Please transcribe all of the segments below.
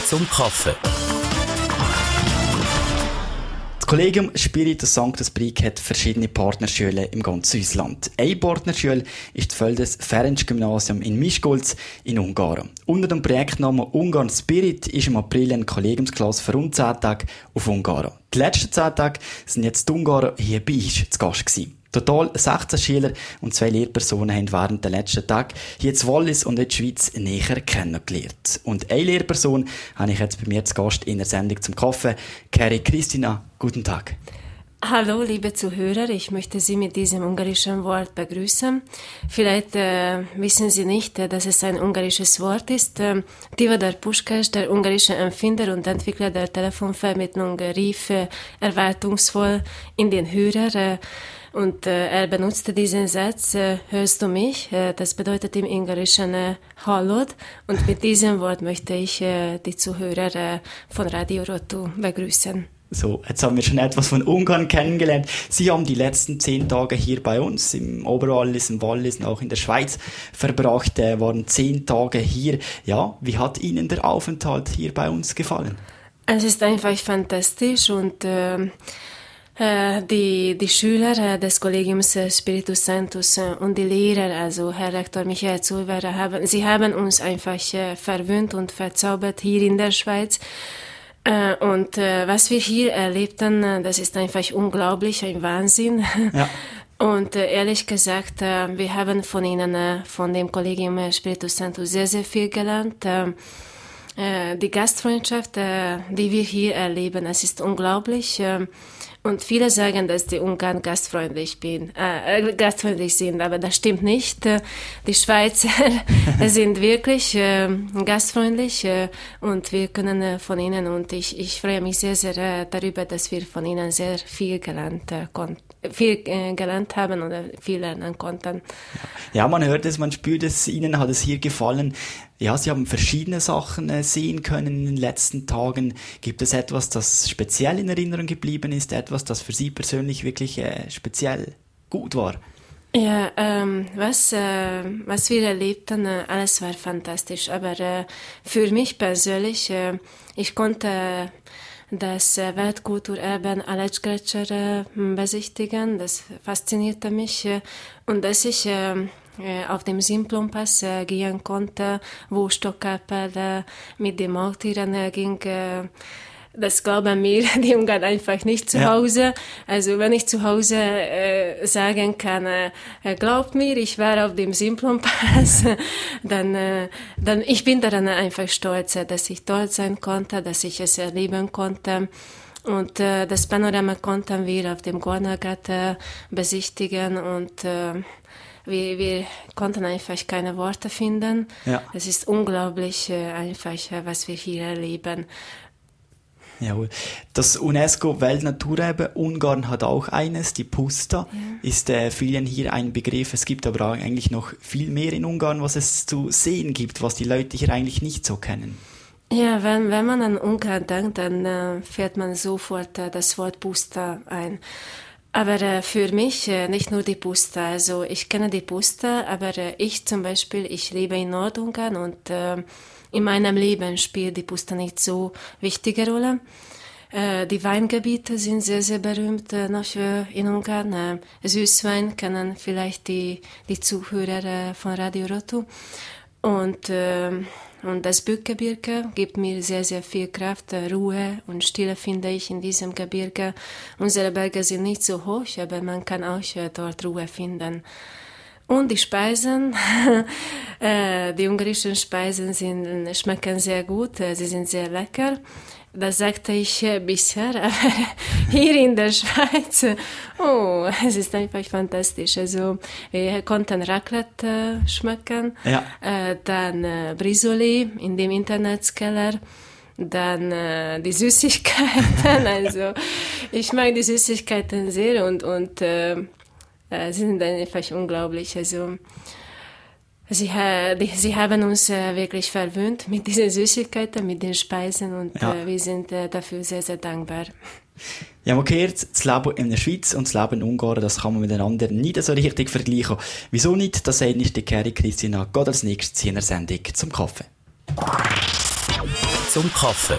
zum Kaffee. Das Kollegium Spiritus Sanctus Brieg hat verschiedene Partnerschulen im ganzen Ausland. Eine Partnerschule ist das Feldes Ferenc Gymnasium in Miskolc in Ungarn. Unter dem Projektnamen Ungarn Spirit ist im April eine Kollegiumsklasse für rund 10 Tage auf Ungarn. Die letzten 10 Tage sind jetzt die Ungarn hier bei uns zu Gast gewesen. Total 16 Schüler und 2 Lehrpersonen haben während der letzten Tage hier in Wallis und in der Schweiz näher kennengelernt. Und eine Lehrperson habe ich jetzt bei mir zu Gast in der Sendung zum Kaffee. Keri Kristina, guten Tag. Hallo, liebe Zuhörer, ich möchte Sie mit diesem ungarischen Wort begrüßen. Vielleicht wissen Sie nicht, dass es ein ungarisches Wort ist. Tivadar Puskás, der ungarische Erfinder und Entwickler der Telefonvermittlung, rief erwartungsvoll in den Hörer, und er benutzte diesen Satz, hörst du mich? Das bedeutet im Ungarischen Hallod. Und mit diesem Wort möchte ich die Zuhörer von Radio Rotu begrüßen. So, jetzt haben wir schon etwas von Ungarn kennengelernt. Sie haben die letzten 10 Tage hier bei uns im Oberwallis, im Wallis und auch in der Schweiz verbracht, waren 10 Tage hier. Ja, wie hat Ihnen der Aufenthalt hier bei uns gefallen? Es ist einfach fantastisch und die Schüler des Kollegiums Spiritus Sanctus und die Lehrer, also Herr Rektor Michael Zulwerer, haben uns einfach verwöhnt und verzaubert hier in der Schweiz. Und was wir hier erlebten, das ist einfach unglaublich, ein Wahnsinn. Ja. Und ehrlich gesagt, wir haben von Ihnen, von dem Kollegium Spiritus Sanctus sehr, sehr viel gelernt. Die Gastfreundschaft, die wir hier erleben, es ist unglaublich. Und viele sagen, dass die Ungarn gastfreundlich sind, aber das stimmt nicht. Die Schweizer sind wirklich gastfreundlich und wir können von ihnen, und ich freue mich sehr, sehr darüber, dass wir von ihnen sehr viel gelernt haben oder viel lernen konnten. Ja, man hört es, man spürt es, Ihnen hat es hier gefallen. Ja, Sie haben verschiedene Sachen sehen können in den letzten Tagen. Gibt es etwas, das speziell in Erinnerung geblieben ist? Etwas, das für Sie persönlich wirklich speziell gut war? Ja, was wir erlebten, alles war fantastisch. Aber für mich persönlich, ich konnte das Weltkulturerbe Aletsch-Gletscher besichtigen. Das faszinierte mich. Und dass ich auf dem Simplonpass gehen konnte, wo Stockerpel mit den Maultieren ging. Das glauben mir die Ungarn einfach nicht zu Hause. Also wenn ich zu Hause sagen kann, glaubt mir, ich war auf dem Simplonpass, dann ich bin daran einfach stolz, dass ich dort sein konnte, dass ich es erleben konnte. Und das Panorama konnten wir auf dem Gornagat besichtigen und wir konnten einfach keine Worte finden. Ja. Es ist unglaublich einfach, was wir hier erleben. Jawohl. Das UNESCO-Weltnaturerbe Ungarn hat auch eines, die Puszta, ist vielen hier ein Begriff. Es gibt aber auch eigentlich noch viel mehr in Ungarn, was es zu sehen gibt, was die Leute hier eigentlich nicht so kennen. Ja, wenn man an Ungarn denkt, dann fährt man sofort das Wort Puszta ein. Aber für mich nicht nur die Puszta, also ich kenne die Puszta, aber ich zum Beispiel, ich lebe in Nordungarn und in meinem Leben spielt die Puszta nicht so wichtige Rolle. Die Weingebiete sind sehr, sehr berühmt noch in Ungarn. Süßwein kennen vielleicht die Zuhörer von Radio Rotu. Und das Bückgebirge gibt mir sehr, sehr viel Kraft, Ruhe und Stille finde ich in diesem Gebirge. Unsere Berge sind nicht so hoch, aber man kann auch dort Ruhe finden. Und die Speisen, die ungarischen Speisen schmecken sehr gut, sie sind sehr lecker. Das sagte ich bisher, aber hier in der Schweiz, es ist einfach fantastisch. Also wir konnten Raclette schmecken, dann Brisoli in dem Internetskeller, dann die Süßigkeiten. Also ich mag die Süßigkeiten sehr und sie sind einfach unglaublich. Also Sie haben uns wirklich verwöhnt mit diesen Süßigkeiten, mit den Speisen und wir sind dafür sehr, sehr dankbar. Ja, man gehört, das Leben in der Schweiz und das Leben in Ungarn, das kann man miteinander nicht so richtig vergleichen. Wieso nicht? Das sagt nicht die Keri Kristina. Geht als nächstes in der Sendung zum Kaffee. zum Kaffee.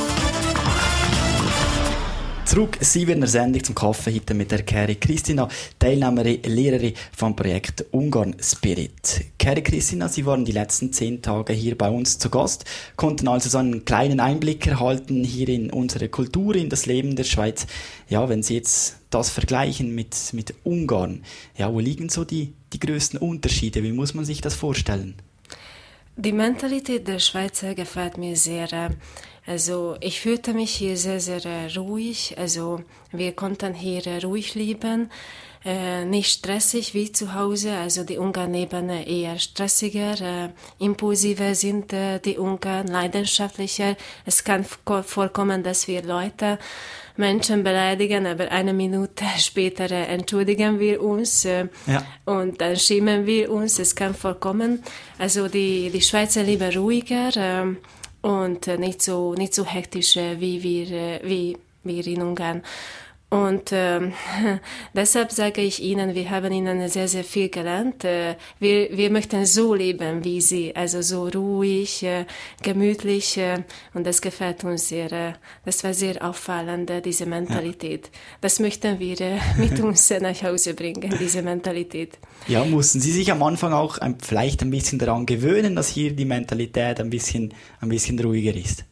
Zurück sind wir in der Sendung zum Kaffee heute mit der Keri Christina, Teilnehmerin, Lehrerin vom Projekt Ungarn Spirit. Keri Christina, Sie waren die letzten 10 Tage hier bei uns zu Gast, konnten also so einen kleinen Einblick erhalten hier in unsere Kultur, in das Leben der Schweiz. Ja, wenn Sie jetzt das vergleichen mit Ungarn, ja, wo liegen so die größten Unterschiede? Wie muss man sich das vorstellen? Die Mentalität der Schweizer gefällt mir sehr. Also ich fühlte mich hier sehr, sehr ruhig. Also wir konnten hier ruhig leben, nicht stressig wie zu Hause. Also die Ungarn leben eher stressiger, impulsiver sind die Ungarn, leidenschaftlicher. Es kann vorkommen, dass wir Menschen beleidigen, aber eine Minute später entschuldigen wir uns und dann schämen wir uns. Es kann vorkommen. Also die Schweizer leben ruhiger und nicht so hektisch wie wir in Ungarn. Und deshalb sage ich Ihnen, wir haben Ihnen sehr, sehr viel gelernt. Wir möchten so leben wie Sie, also so ruhig, gemütlich, und das gefällt uns sehr. Das war sehr auffallend, diese Mentalität. Ja. Das möchten wir mit uns nach Hause bringen, diese Mentalität. Ja, mussten Sie sich am Anfang auch vielleicht ein bisschen daran gewöhnen, dass hier die Mentalität ein bisschen ruhiger ist?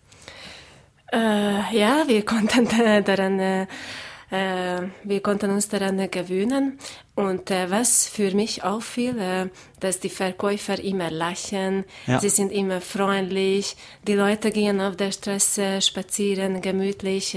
Ja, wir konnten uns daran gewöhnen. Und was für mich auffiel, dass die Verkäufer immer lachen, sie sind immer freundlich, die Leute gehen auf der Straße spazieren, gemütlich,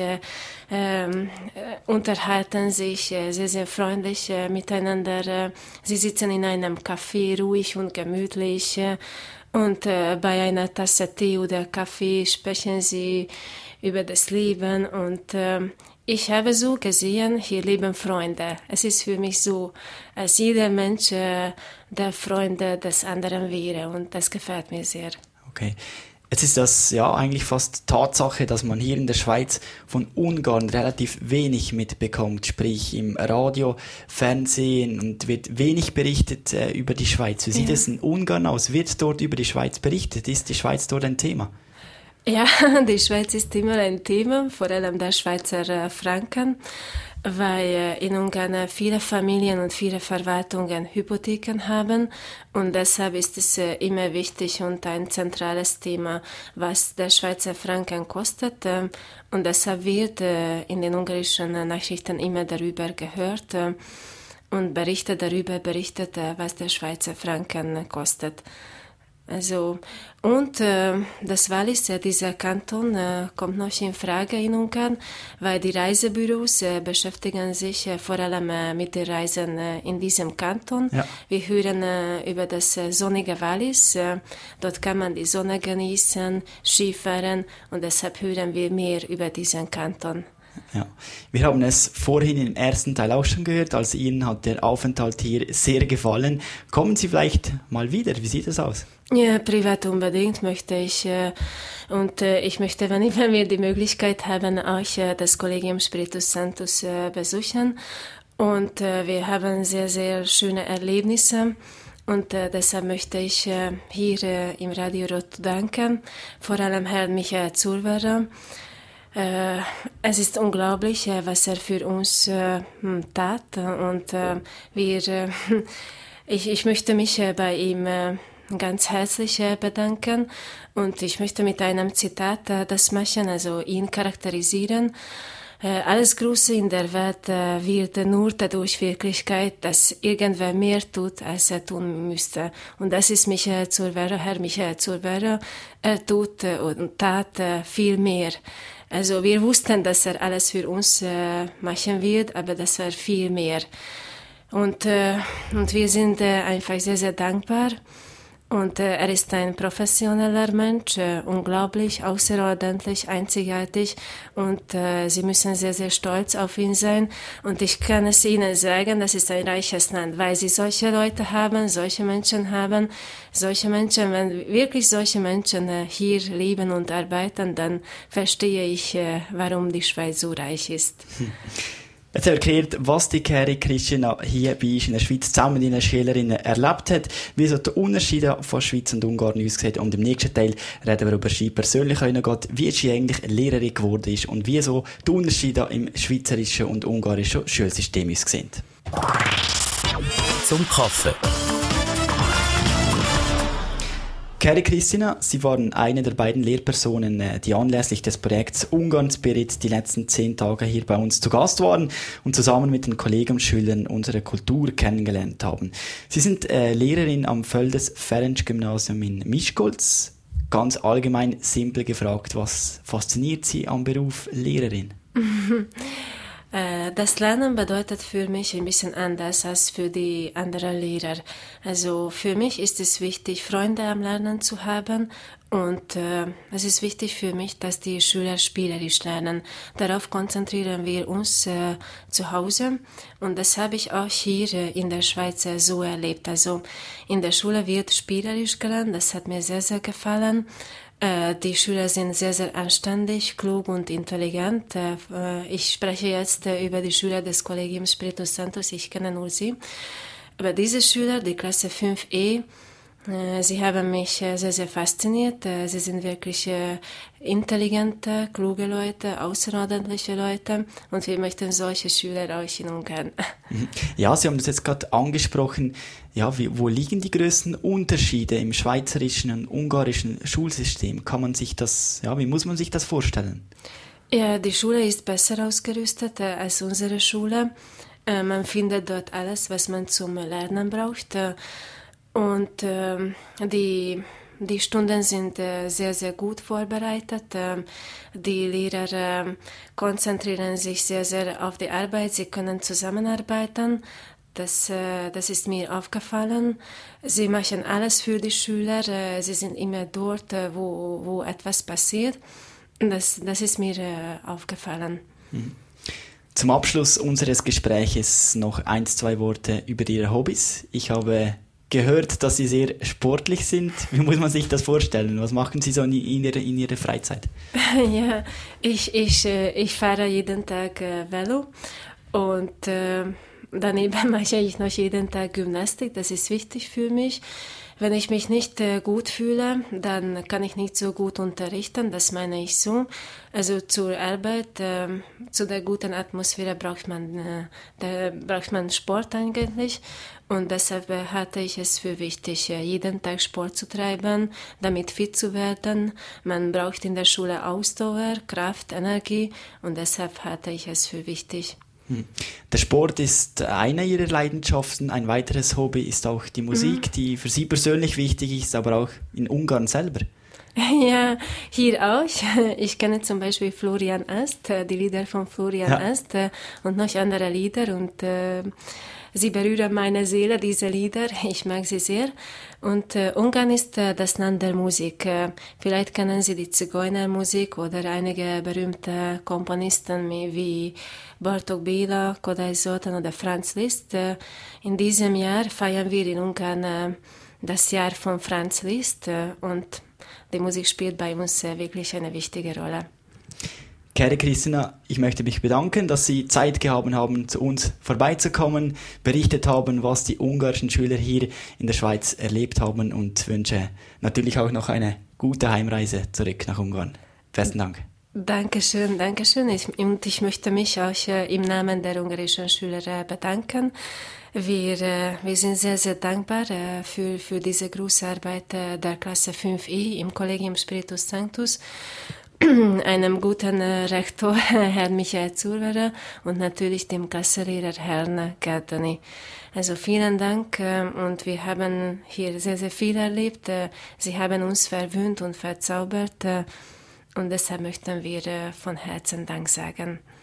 unterhalten sich sehr, sehr freundlich miteinander. Sie sitzen in einem Café ruhig und gemütlich und bei einer Tasse Tee oder Kaffee sprechen sie über das Leben und ich habe so gesehen, hier leben Freunde. Es ist für mich so, als jeder Mensch der Freunde des anderen wäre und das gefällt mir sehr. Okay. Jetzt ist das ja eigentlich fast Tatsache, dass man hier in der Schweiz von Ungarn relativ wenig mitbekommt, sprich im Radio, Fernsehen, und wird wenig berichtet über die Schweiz. Wie sieht es in Ungarn aus? Wird dort über die Schweiz berichtet? Ist die Schweiz dort ein Thema? Ja, die Schweiz ist immer ein Thema, vor allem der Schweizer Franken, weil in Ungarn viele Familien und viele Verwaltungen Hypotheken haben und deshalb ist es immer wichtig und ein zentrales Thema, was der Schweizer Franken kostet und deshalb wird in den ungarischen Nachrichten immer darüber gehört und berichtet, was der Schweizer Franken kostet. Also, und das Wallis, dieser Kanton, kommt noch in Frage in Ungarn, weil die Reisebüros beschäftigen sich vor allem mit den Reisen in diesem Kanton. Ja. Wir hören über das sonnige Wallis, dort kann man die Sonne genießen, Skifahren und deshalb hören wir mehr über diesen Kanton. Ja, wir haben es vorhin im ersten Teil auch schon gehört, also Ihnen hat der Aufenthalt hier sehr gefallen. Kommen Sie vielleicht mal wieder, wie sieht es aus? Ja, privat unbedingt möchte ich und ich möchte, wenn wir die Möglichkeit haben, auch das Collegium Spiritus Sanctus besuchen und wir haben sehr, sehr schöne Erlebnisse. Und deshalb möchte ich hier im Radio Rot danken, vor allem Herrn Michael Zurwerer. Es ist unglaublich, was er für uns tat und ich möchte mich bei ihm ganz herzlich bedanken und ich möchte mit einem Zitat das machen, also ihn charakterisieren. Alles Große in der Welt wird nur dadurch Wirklichkeit, dass irgendwer mehr tut, als er tun müsste. Und das ist Michael Zurwerer, Herr Michael Zurwerer. Er tut und tat viel mehr. Also wir wussten, dass er alles für uns machen wird, aber das war viel mehr. Und wir sind einfach sehr, sehr dankbar. Und er ist ein professioneller Mensch, unglaublich, außerordentlich, einzigartig. Und Sie müssen sehr, sehr stolz auf ihn sein. Und ich kann es Ihnen sagen, das ist ein reiches Land, weil Sie solche Leute haben, solche Menschen haben, wenn wirklich solche Menschen hier leben und arbeiten, dann verstehe ich, warum die Schweiz so reich ist. Jetzt haben wir gehört, was die Keri Christina hier bei uns in der Schweiz zusammen mit ihren Schülerinnen erlebt hat, wie so die Unterschiede von Schweiz und Ungarn aussehen. Und im nächsten Teil reden wir über sie persönlich geht, wie sie eigentlich Lehrerin geworden ist und wie so die Unterschiede im schweizerischen und ungarischen Schulsystem aussehen. Zum Kaffee. Keri Christina, Sie waren eine der beiden Lehrpersonen, die anlässlich des Projekts Ungarn Spirit die letzten 10 Tage hier bei uns zu Gast waren und zusammen mit den Kollegen und Schülern unsere Kultur kennengelernt haben. Sie sind Lehrerin am Völdes Ferenc-Gymnasium in Miskolc. Ganz allgemein, simpel gefragt, was fasziniert Sie am Beruf Lehrerin? Das Lernen bedeutet für mich ein bisschen anders als für die anderen Lehrer. Also für mich ist es wichtig, Freunde am Lernen zu haben und es ist wichtig für mich, dass die Schüler spielerisch lernen. Darauf konzentrieren wir uns zu Hause und das habe ich auch hier in der Schweiz so erlebt. Also in der Schule wird spielerisch gelernt, das hat mir sehr, sehr gefallen. Die Schüler sind sehr, sehr anständig, klug und intelligent. Ich spreche jetzt über die Schüler des Collegium Spiritus Sanctus, ich kenne nur sie. Aber diese Schüler, die Klasse 5e, sie haben mich sehr, sehr fasziniert. Sie sind wirklich intelligente, kluge Leute, außerordentliche Leute und wir möchten solche Schüler auch in Ungarn. Ja, Sie haben das jetzt gerade angesprochen. Ja, wo liegen die größten Unterschiede im schweizerischen und ungarischen Schulsystem? Wie muss man sich das vorstellen? Ja, die Schule ist besser ausgerüstet als unsere Schule. Man findet dort alles, was man zum Lernen braucht. Und die Stunden sind sehr, sehr gut vorbereitet. Die Lehrer konzentrieren sich sehr, sehr auf die Arbeit. Sie können zusammenarbeiten. Das ist mir aufgefallen. Sie machen alles für die Schüler. Sie sind immer dort, wo etwas passiert. Das ist mir aufgefallen. Zum Abschluss unseres Gespräches noch 1, 2 Worte über Ihre Hobbys. Ich habe gehört, dass Sie sehr sportlich sind. Wie muss man sich das vorstellen? Was machen Sie so in Ihrer Freizeit? Ja, ich fahre jeden Tag Velo und daneben mache ich noch jeden Tag Gymnastik. Das ist wichtig für mich. Wenn ich mich nicht gut fühle, dann kann ich nicht so gut unterrichten, das meine ich so. Also zur Arbeit, zu der guten Atmosphäre braucht man Sport eigentlich und deshalb halte ich es für wichtig, jeden Tag Sport zu treiben, damit fit zu werden. Man braucht in der Schule Ausdauer, Kraft, Energie und deshalb halte ich es für wichtig. Der Sport ist eine Ihrer Leidenschaften. Ein weiteres Hobby ist auch die Musik, die für Sie persönlich wichtig ist, aber auch in Ungarn selber. Ja, hier auch. Ich kenne zum Beispiel Florian Ast, die Lieder von Florian Ast und noch andere Lieder und sie berühren meine Seele, diese Lieder. Ich mag sie sehr. Und Ungarn ist das Land der Musik. Vielleicht kennen Sie die Zigeunermusik oder einige berühmte Komponisten wie Bartók Béla, Kodály Zoltán oder Franz Liszt. In diesem Jahr feiern wir in Ungarn das Jahr von Franz Liszt und die Musik spielt bei uns wirklich eine wichtige Rolle. Keri Christina, ich möchte mich bedanken, dass Sie Zeit gehabt haben, zu uns vorbeizukommen, berichtet haben, was die ungarischen Schüler hier in der Schweiz erlebt haben und wünsche natürlich auch noch eine gute Heimreise zurück nach Ungarn. Besten Dank. Dankeschön. Ich möchte mich auch im Namen der ungarischen Schüler bedanken. Wir sind sehr, sehr dankbar für diese große Arbeit der Klasse 5i im Collegium Spiritus Sanctus, einem guten Rektor, Herrn Michael Zurwerer, und natürlich dem Klassenlehrer Herrn Gerdani. Also vielen Dank und wir haben hier sehr, sehr viel erlebt. Sie haben uns verwöhnt und verzaubert und deshalb möchten wir von Herzen Dank sagen.